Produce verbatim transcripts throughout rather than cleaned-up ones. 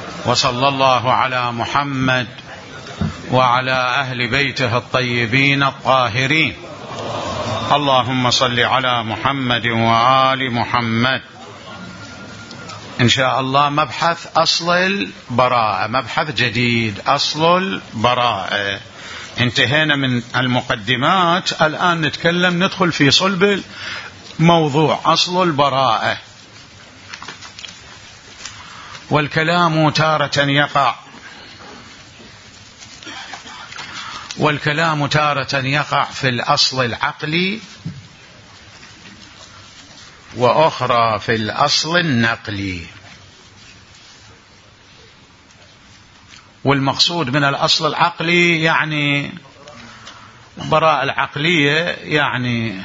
وصلى الله على محمد وعلى أهل بيته الطيبين الطاهرين. اللهم صل على محمد وآل محمد. إن شاء الله مبحث أصل البراءة، مبحث جديد، أصل البراءة. انتهينا من المقدمات، الآن نتكلم ندخل في صلب الموضوع، أصل البراءة. والكلام تارة يقع والكلام تارة يقع في الأصل العقلي، وأخرى في الأصل النقلي. والمقصود من الأصل العقلي يعني البراءة العقلية، يعني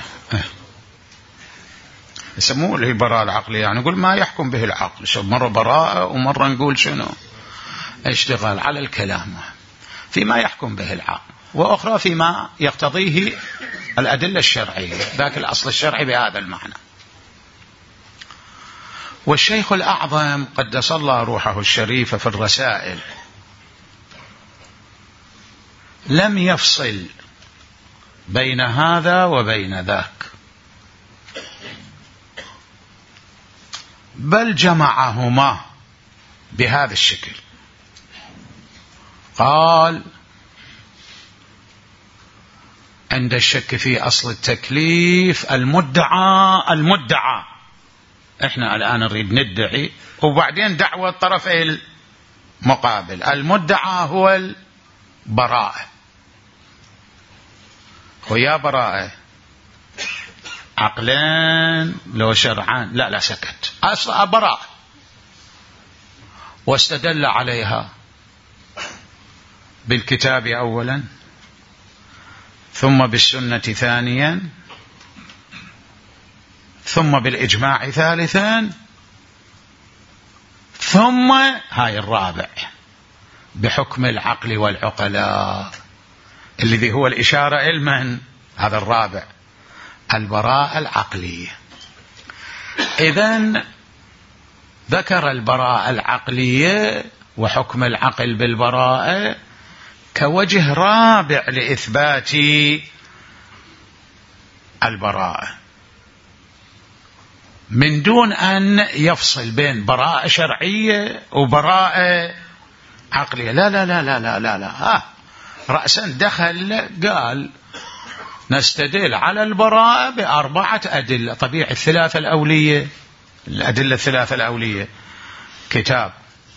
يسموه له براءة العقلية، يعني نقول ما يحكم به العقل. مرة براءة ومرة نقول شنو، اشتغال على الكلام فيما يحكم به العقل، وأخرى فيما يقتضيه الأدلة الشرعية، ذاك الأصل الشرعي بهذا المعنى. والشيخ الأعظم قدس الله روحه الشريفة في الرسائل لم يفصل بين هذا وبين ذاك، بل جمعهما بهذا الشكل. قال: عند الشك في أصل التكليف المدعى المدعى احنا الآن نريد ندعي، وبعدين دعوة الطرف المقابل. المدعى هو البراءة، ويا براءة عقلان لو شرعان، لا لا سكت، أصل براءة، واستدل عليها بالكتاب أولا، ثم بالسنة ثانيا، ثم بالإجماع ثالثا، ثم هاي الرابع بحكم العقل والعقلاء، الذي هو الإشارة إلى من؟ هذا الرابع، البراءة العقلية. إذن ذكر البراءة العقلية وحكم العقل بالبراءة كوجه رابع لإثبات البراءة، من دون أن يفصل بين براءة شرعية وبراءة عقلية. لا لا لا لا لا لا, لا. ها رأسا دخل قال نستدل على البراءة بأربعة أدلة. طبيعي الثلاثة الأولية، الأدلة الثلاثة الأولية كتاب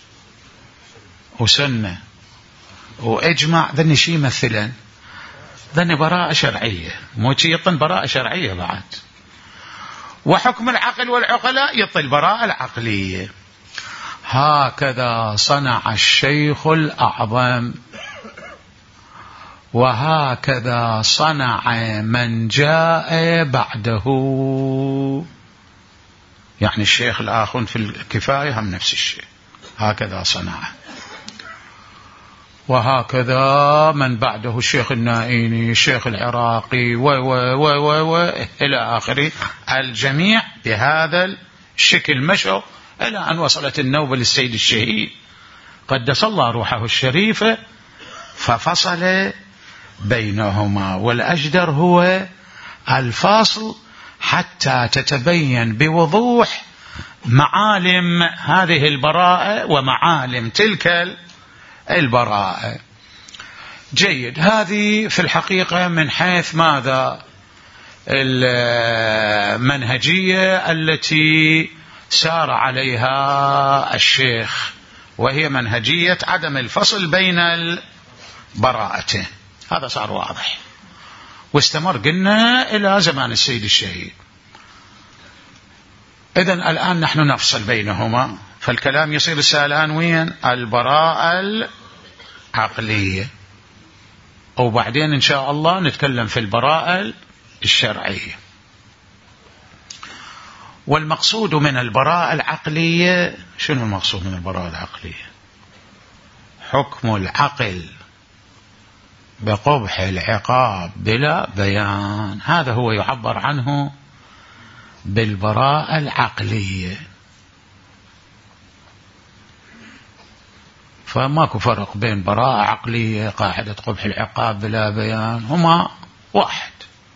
وسنة وإجماع، ذني شيء يمثلن، ذني براءة شرعية، مو يطن براءة شرعية بعد. وحكم العقل والعقلاء يطل براءة العقلية. هكذا صنع الشيخ الأعظم، وهكذا صنع من جاء بعده. يعني الشيخ الآخر في الكفاية هم نفس الشيء، هكذا صنعه. وهكذا من بعده الشيخ النائيني، الشيخ العراقي، و و و و و إلى آخره. الجميع بهذا الشكل مشوا إلى أن وصلت النوبة للسيد الشهيد قدس الله روحه الشريفة، ففصل بينهما. والأجدر هو الفاصل حتى تتبين بوضوح معالم هذه البراءة ومعالم تلك البراءة. جيد. هذه في الحقيقة من حيث ماذا؟ المنهجية التي سار عليها الشيخ، وهي منهجية عدم الفصل بين البراءتين. هذا صار واضح واستمر قلنا إلى زمان السيد الشهيد. إذن الآن نحن نفصل بينهما، فالكلام يصير السالان وين؟ البراءة العقلية، وبعدين إن شاء الله نتكلم في البراءة الشرعية. والمقصود من البراءة العقلية، شنو المقصود من البراءة العقلية؟ حكم العقل بقبح العقاب بلا بيان، هذا هو يعبر عنه بالبراءة العقلية. فماكو فرق بين براءة عقلية قاعدة قبح العقاب بلا بيان، هما واحد.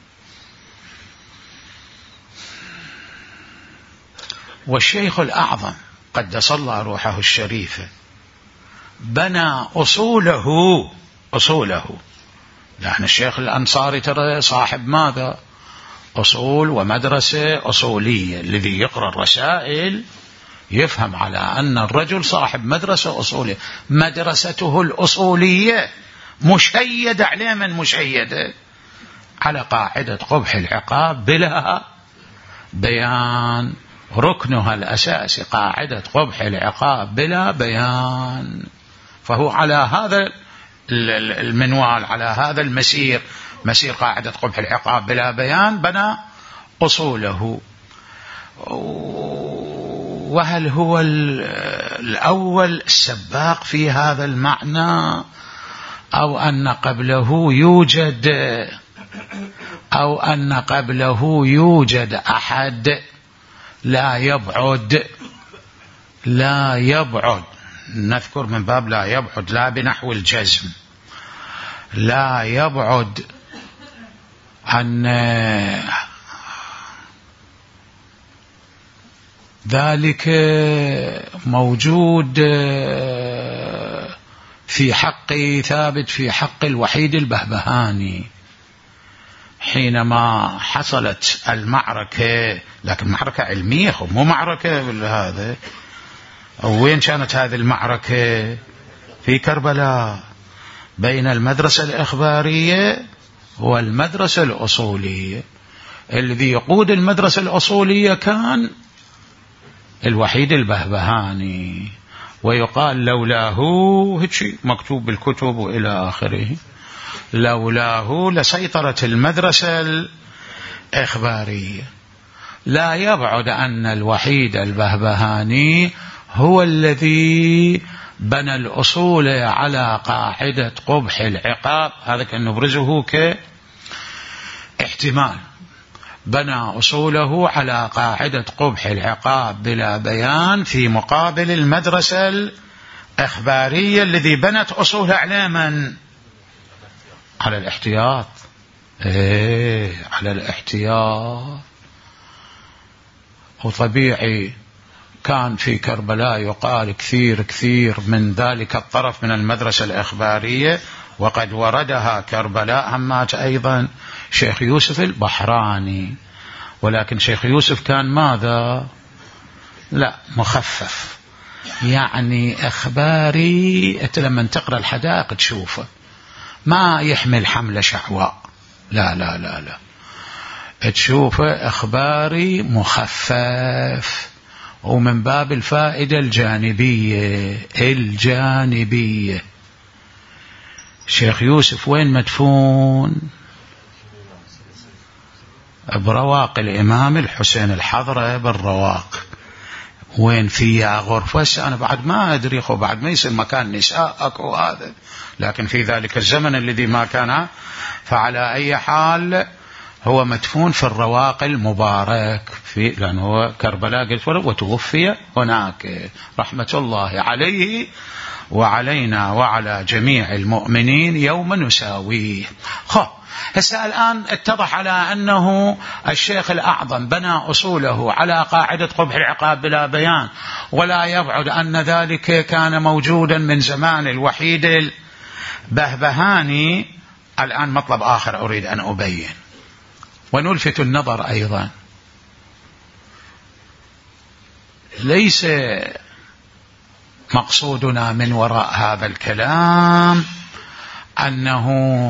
والشيخ الأعظم قدس الله روحه الشريفة بنى أصوله أصوله لأن الشيخ الأنصاري ترى صاحب ماذا؟ أصول ومدرسة أصولية. الذي يقرأ الرسائل يفهم على أن الرجل صاحب مدرسة أصولية، مدرسته الأصولية مشيدة عليه، من مشيدة على قاعدة قبح العقاب بلا بيان، ركنها الأساسي قاعدة قبح العقاب بلا بيان. فهو على هذا المنوال، على هذا المسير، مسير قاعدة قبح العقاب بلا بيان، بنى أصوله. وهل هو الأول السباق في هذا المعنى، أو أن قبله يوجد أو أن قبله يوجد أحد لا يبعد لا يبعد نذكر من باب لا يبعد، لا بنحو الجزم، لا يبعد عن ذلك موجود في حق ثابت في حق الوحيد البهبهاني حينما حصلت المعركة، لكن معركة علمية مو معركة بالهذا. وين كانت هذه المعركة؟ في كربلاء، بين المدرسة الإخبارية والمدرسة الأصولية. الذي يقود المدرسة الأصولية كان الوحيد البهبهاني، ويقال لولاه، هيك مكتوب بالكتب وإلى آخره، لولاه لسيطرة المدرسة الإخبارية. لا يبعد أن الوحيد البهبهاني هو الذي بنى الأصول على قاعدة قبح العقاب. هذا كان نبرزه كاحتمال، بنى أصوله على قاعدة قبح العقاب بلا بيان في مقابل المدرسة الإخبارية الذي بنت أصولها على من؟ على الاحتياط. ايه على الاحتياط. وطبيعي كان في كربلاء يقال كثير كثير من ذلك الطرف من المدرسة الإخبارية، وقد وردها كربلاء همات أيضا شيخ يوسف البحراني، ولكن شيخ يوسف كان ماذا؟ لا مخفف، يعني إخباري. أنت لما تقرأ الحدائق تشوفه ما يحمل حملة شعواء، لا لا لا لا، تشوفه إخباري مخفف، ومن باب الفائدة الجانبية الجانبية. شيخ يوسف وين مدفون؟ برواق الإمام الحسين الحضرة بالرواق. وين فيها غرفة؟ أنا بعد ما أدري، خو بعد ما يصير مكان نساء أكو هذا، لكن في ذلك الزمن الذي ما كان. فعلى أي حال هو مدفون في الرواق المبارك، في لأنه هو كربلاء قلت وتوفي هناك رحمة الله عليه وعلينا وعلى جميع المؤمنين يوم نساويه. خب هسه الآن اتضح على أنه الشيخ الأعظم بنى أصوله على قاعدة قبح العقاب بلا بيان، ولا يبعد أن ذلك كان موجودا من زمان الوحيد البهبهاني. الآن مطلب آخر أريد أن أبين ونلفت النظر أيضا، ليس مقصودنا من وراء هذا الكلام أنه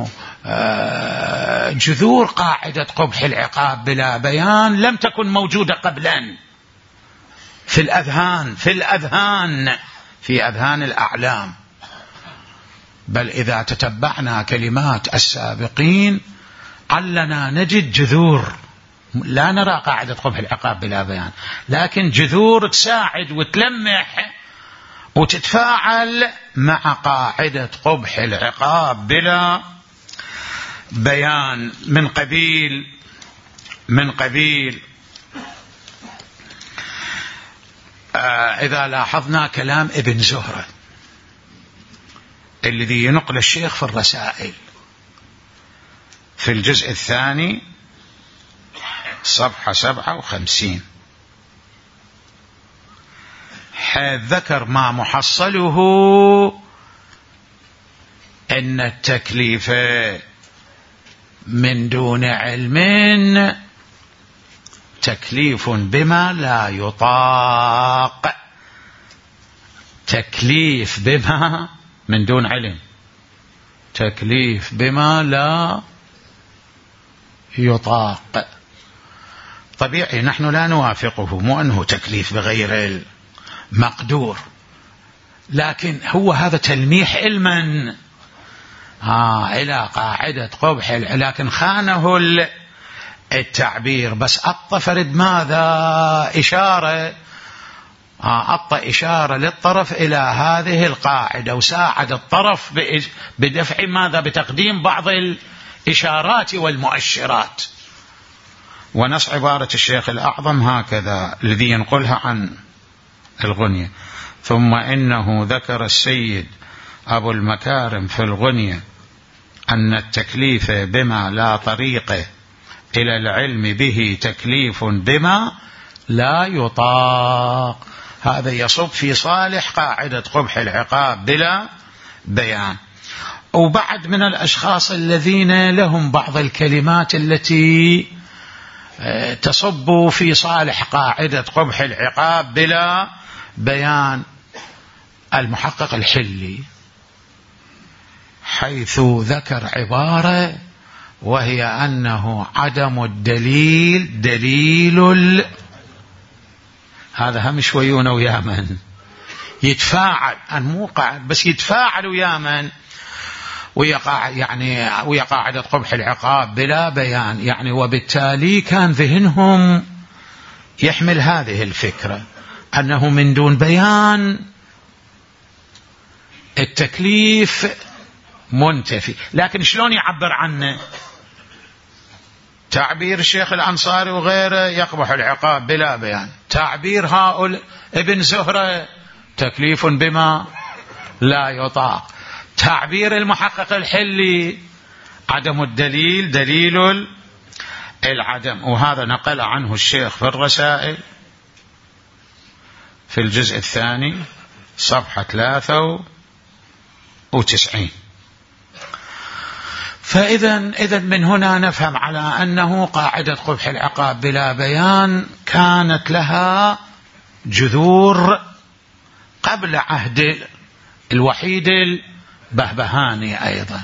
جذور قاعدة قبح العقاب بلا بيان لم تكن موجودة قبلا في الأذهان في الأذهان في أذهان الأعلام، بل إذا تتبعنا كلمات السابقين علنا نجد جذور. لا نرى قاعدة قبح العقاب بلا بيان، لكن جذور تساعد وتلمح وتتفاعل مع قاعدة قبح العقاب بلا بيان، من قبيل من قبيل آه إذا لاحظنا كلام ابن زهرة الذي ينقل الشيخ في الرسائل في الجزء الثاني صفحة سبعة وخمسين، حيث ذكر ما محصله أن التكليف من دون علم تكليف بما لا يطاق. تكليف بما من دون علم، تكليف بما لا يطاق. طبيعي نحن لا نوافقه، مو أنه تكليف بغير المقدور، لكن هو هذا تلميح علما آه إلى قاعدة قبح، لكن خانه التعبير، بس أعطى فرد ماذا إشارة، أعطى إشارة للطرف إلى هذه القاعدة، وساعد الطرف بدفع ماذا، بتقديم بعض الإشارات والمؤشرات. ونص عبارة الشيخ الأعظم هكذا الذي ينقلها عن الغنية: ثم إنه ذكر السيد أبو المكارم في الغنية أن التكليف بما لا طريق إلى العلم به تكليف بما لا يطاق. هذا يصب في صالح قاعدة قبح العقاب بلا بيان. وبعد من الأشخاص الذين لهم بعض الكلمات التي تصب في صالح قاعدة قبح العقاب بلا بيان، المحقق الحلي، حيث ذكر عبارة وهي أنه عدم الدليل دليل ال... هذا هم شويون ويا من يتفاعل، أن مو قاعد بس يتفاعل ويا من ويقع، يعني ويا قاعدة قبح العقاب بلا بيان، يعني وبالتالي كان ذهنهم يحمل هذه الفكرة أنه من دون بيان التكليف منتفي. لكن شلون يعبر عنه؟ تعبير الشيخ الأنصاري وغيره يقبح العقاب بلا بيان، تعبير هؤلاء ابن زهرة تكليف بما لا يطاق، تعبير المحقق الحلي عدم الدليل دليل العدم. وهذا نقل عنه الشيخ في الرسائل في الجزء الثاني صفحة ثلاثة وتسعين. فإذا إذا من هنا نفهم على أنه قاعدة قبح العقاب بلا بيان كانت لها جذور قبل عهد الوحيد البهبهاني أيضا.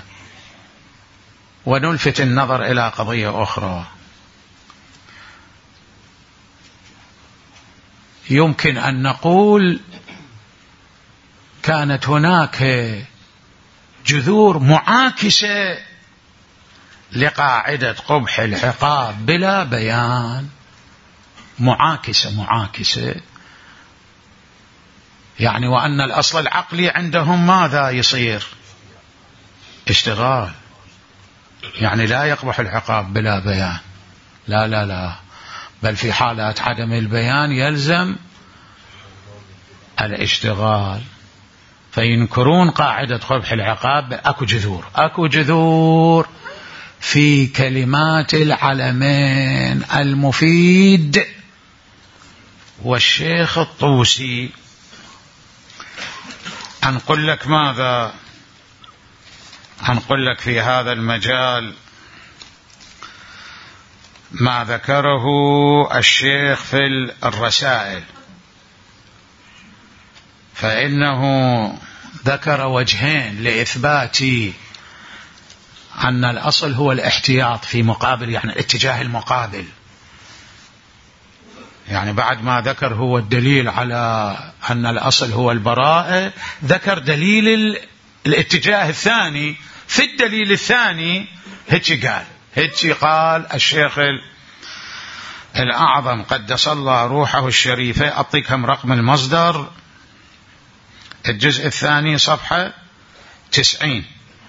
ونلفت النظر إلى قضية أخرى، يمكن أن نقول كانت هناك جذور معاكسة لقاعدة قبح العقاب بلا بيان، معاكسة معاكسة يعني وأن الأصل العقلي عندهم ماذا يصير؟ اشتغال، يعني لا يقبح العقاب بلا بيان، لا لا لا، بل في حالات عدم البيان يلزم الاشتغال. فينكرون قاعدة قبح العقاب. أكو جذور أكو جذور في كلمات العلمين المفيد والشيخ الطوسي. أنقل لك ماذا؟ أنقل لك في هذا المجال ما ذكره الشيخ في الرسائل، فإنه ذكر وجهين لإثبات أن الأصل هو الاحتياط في مقابل، يعني الاتجاه المقابل. يعني بعد ما ذكر هو الدليل على أن الأصل هو البراءة، ذكر دليل الاتجاه الثاني. في الدليل الثاني هيك قال هيك قال الشيخ الأعظم قدس الله روحه الشريفة. أعطيكم رقم المصدر، الجزء الثاني صفحة تسعين.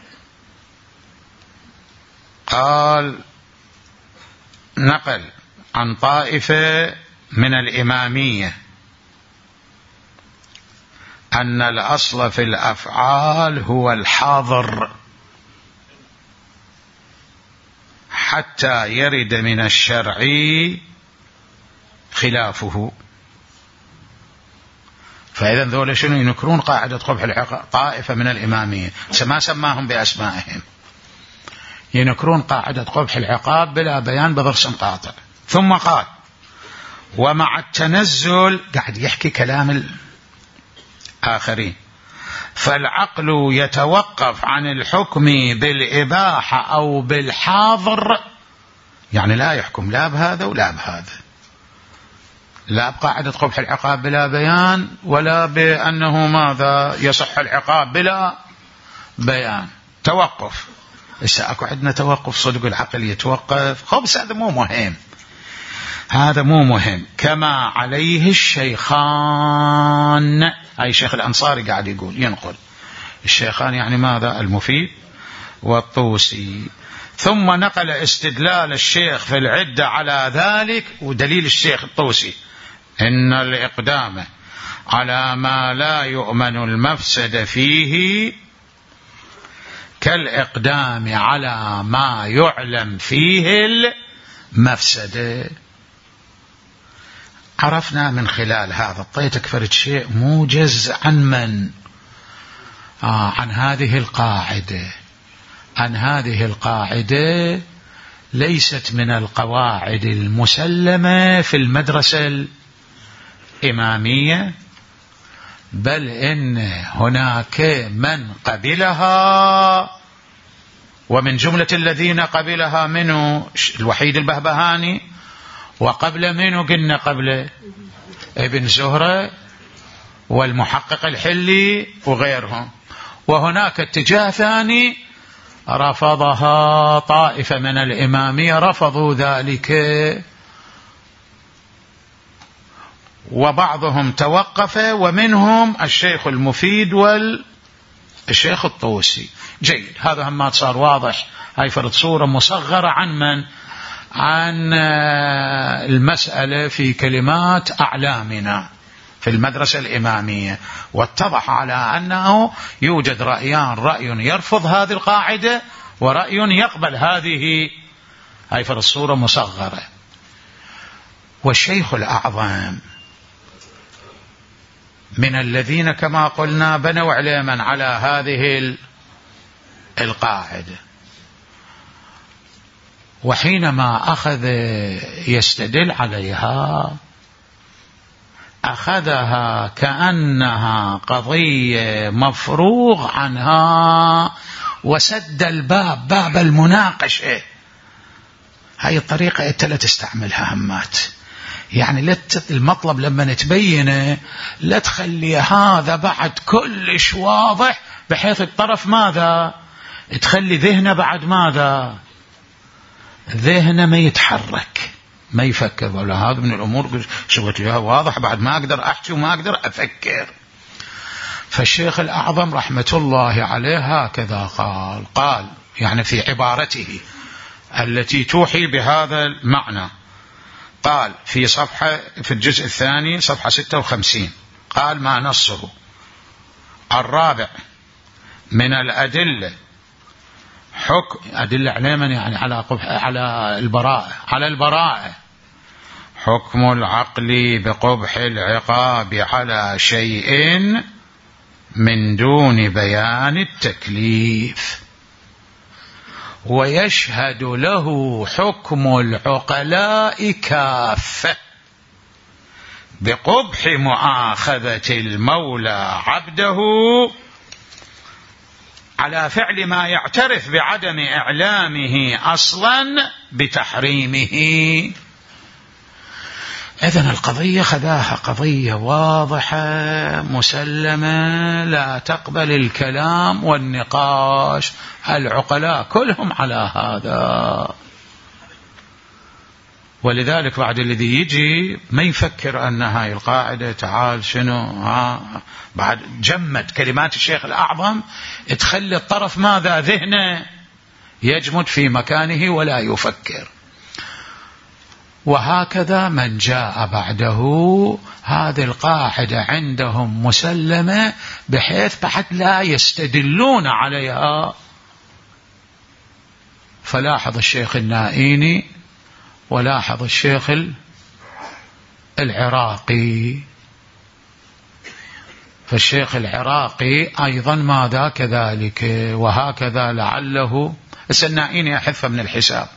قال: نقل عن طائفة من الإمامية أن الأصل في الأفعال هو الحاضر حتى يرد من الشرع خلافه. فإذا ذولا شنو ينكرون قاعدة قبح العقاب؟ طائفة من الإمامية ما سماهم بأسمائهم ينكرون قاعدة قبح العقاب بلا بيان بضرس قاطع. ثم قال ومع التنزل، قاعد يحكي كلام الآخرين، فالعقل يتوقف عن الحكم بالإباحة أو بالحاضر، يعني لا يحكم لا بهذا ولا بهذا، لا بقاعدة قبح العقاب بلا بيان ولا بأنه ماذا يصح العقاب بلا بيان. توقف. إذا أكو عندنا توقف صدق العقل يتوقف، خبص هذا مو مهم، هذا مو مهم. كما عليه الشيخان، أي شيخ الأنصاري قاعد يقول ينقل الشيخان يعني ماذا؟ المفيد والطوسي. ثم نقل استدلال الشيخ في العدة على ذلك، ودليل الشيخ الطوسي إن الإقدام على ما لا يؤمن المفسد فيه كالإقدام على ما يعلم فيه المفسد. عرفنا من خلال هذا طيتك فرد شيء موجز عن من؟ آه عن هذه القاعدة. عن هذه القاعدة ليست من القواعد المسلمة في المدرسة الإمامية، بل إن هناك من قبلها، ومن جملة الذين قبلها منه الوحيد البهبهاني، وقبل منه قلنا قبل ابن زهرة والمحقق الحلي وغيرهم. وهناك اتجاه ثاني رفضها طائفة من الإمامية، رفضوا ذلك، وبعضهم توقف، ومنهم الشيخ المفيد والشيخ الطوسي. جيد، هذا هم صار واضح. هاي فرض صورة مصغرة عن من؟ عن المسألة في كلمات أعلامنا في المدرسة الإمامية، واتضح على أنه يوجد رأيان، رأي يرفض هذه القاعدة ورأي يقبل هذه. هاي فرض صورة مصغرة. والشيخ الأعظم من الذين كما قلنا بنوا علما على هذه القاعدة، وحينما أخذ يستدل عليها أخذها كأنها قضية مفروغ عنها وسد الباب، باب المناقشة. هاي الطريقة أنت لا تستعملها همات، يعني لا المطلب لما نتبينه لا تخلي هذا بعد كلش واضح بحيث الطرف ماذا تخلي ذهنه بعد ماذا ذهنه ما يتحرك ما يفكر. ولا هذا من الأمور شغلت لها واضح بعد ما أقدر أحكي وما أقدر أفكر. فالشيخ الأعظم رحمة الله عليه هكذا قال قال يعني في عبارته التي توحي بهذا المعنى، قال في صفحة في الجزء الثاني صفحة ستة وخمسين، قال ما نصه الرابع من الأدلة حكم أدلة علما يعني على على البراءة على البراءة حكم العقل بقبح العقاب على شيء من دون بيان التكليف، ويشهد له حكم العقلاء كافة بقبح مؤاخذة المولى عبده على فعل ما يعترف بعدم إعلامه أصلا بتحريمه. إذن القضية خذاها قضية واضحة مسلمة لا تقبل الكلام والنقاش، العقلاء كلهم على هذا. ولذلك بعد الذي يجي ما يفكر أن هاي القاعدة تعال شنو ها بعد جمد كلمات الشيخ الأعظم تخلي الطرف ماذا ذهنه يجمد في مكانه ولا يفكر. وهكذا من جاء بعده. هذه القاعدة عندهم مسلمة بحيث بعد لا يستدلون عليها. فلاحظ الشيخ النائيني ولاحظ الشيخ العراقي. فالشيخ العراقي أيضا ماذا كذلك. وهكذا لعله النائيني أحذف من الحساب.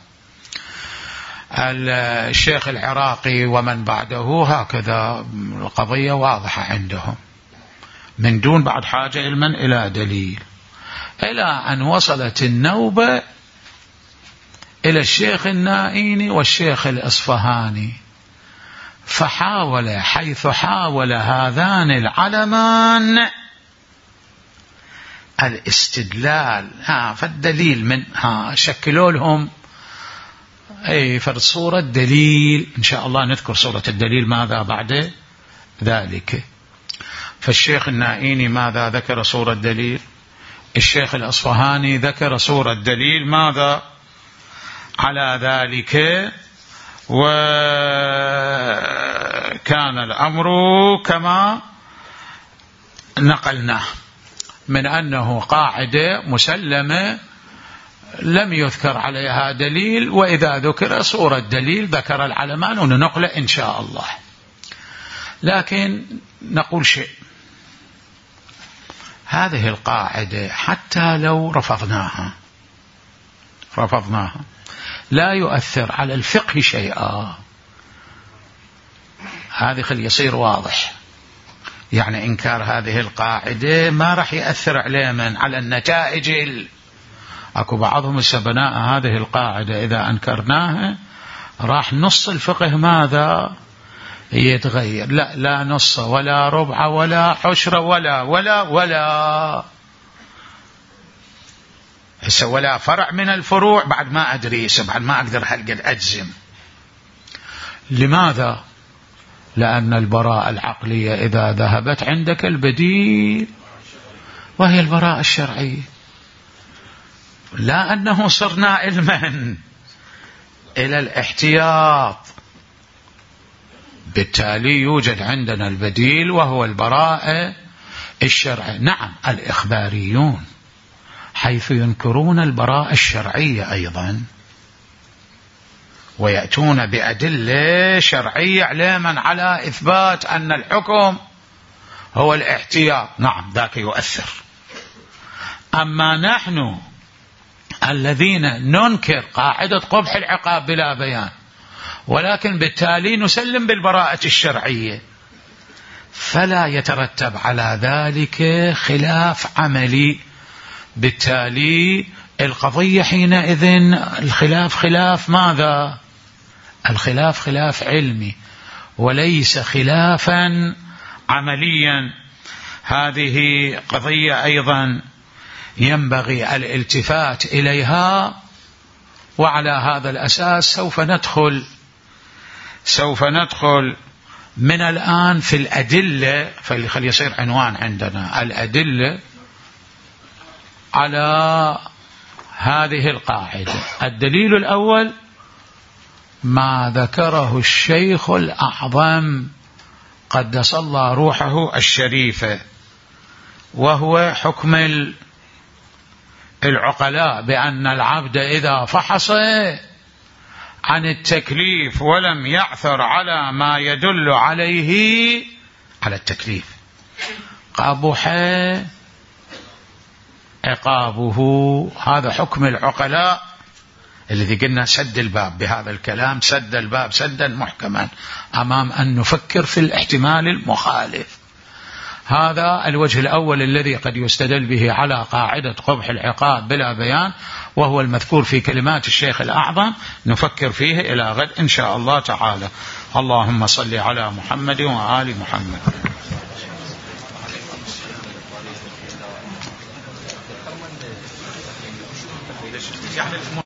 الشيخ العراقي ومن بعده هكذا القضية واضحة عندهم من دون بعد حاجة علما إلى دليل، إلى أن وصلت النوبة إلى الشيخ النائيني والشيخ الأصفهاني، فحاول حيث حاول هذان العلمان الاستدلال ها فالدليل من ها شكلوا لهم أي فرد صورة دليل. إن شاء الله نذكر صورة الدليل ماذا بعد ذلك. فالشيخ النائيني ماذا ذكر صورة دليل، الشيخ الأصفهاني ذكر صورة دليل ماذا على ذلك. وكان الأمر كما نقلناه من أنه قاعدة مسلمة لم يذكر عليها دليل، وإذا ذكر صورة دليل ذكر العلمان وننقل إن شاء الله. لكن نقول شيء، هذه القاعدة حتى لو رفضناها رفضناها لا يؤثر على الفقه شيئا. هذه خل يصير واضح، يعني إنكار هذه القاعدة ما راح يأثر عليه من على النتائج ال... أكو بعضهم السبناء هذه القاعدة إذا أنكرناها راح نص الفقه ماذا يتغير. لا لا نص ولا ربع ولا عشر ولا ولا ولا هسه ولا فرع من الفروع بعد ما أدري بعد ما أقدر هالقد أجزم. لماذا؟ لأن البراءة العقلية إذا ذهبت عندك البديل وهي البراءة الشرعية، لا أنه صرنا علما إلى الاحتياط. بالتالي يوجد عندنا البديل وهو البراءة الشرعية. نعم الإخباريون حيث ينكرون البراءة الشرعية أيضا ويأتون بأدلة شرعية علما على إثبات أن الحكم هو الاحتياط، نعم ذاك يؤثر. أما نحن الذين ننكر قاعدة قبح العقاب بلا بيان ولكن بالتالي نسلم بالبراءة الشرعية، فلا يترتب على ذلك خلاف عملي. بالتالي القضية حينئذ الخلاف خلاف ماذا؟ الخلاف خلاف علمي وليس خلافا عمليا. هذه قضية أيضا ينبغي الالتفات إليها، وعلى هذا الأساس سوف ندخل سوف ندخل من الآن في الأدلة. فخلي يصير عنوان عندنا الأدلة على هذه القاعدة. الدليل الأول ما ذكره الشيخ الأعظم قدس الله روحه الشريفة، وهو حكم العقلاء بأن العبد إذا فحص عن التكليف ولم يعثر على ما يدل عليه على التكليف قبح عقابه. هذا حكم العقلاء الذي قلنا سد الباب بهذا الكلام، سد الباب سدا محكما أمام أن نفكر في الاحتمال المخالف. هذا الوجه الأول الذي قد يستدل به على قاعدة قبح العقاب بلا بيان، وهو المذكور في كلمات الشيخ الأعظم. نفكر فيه إلى غد إن شاء الله تعالى. اللهم صل على محمد وآل محمد.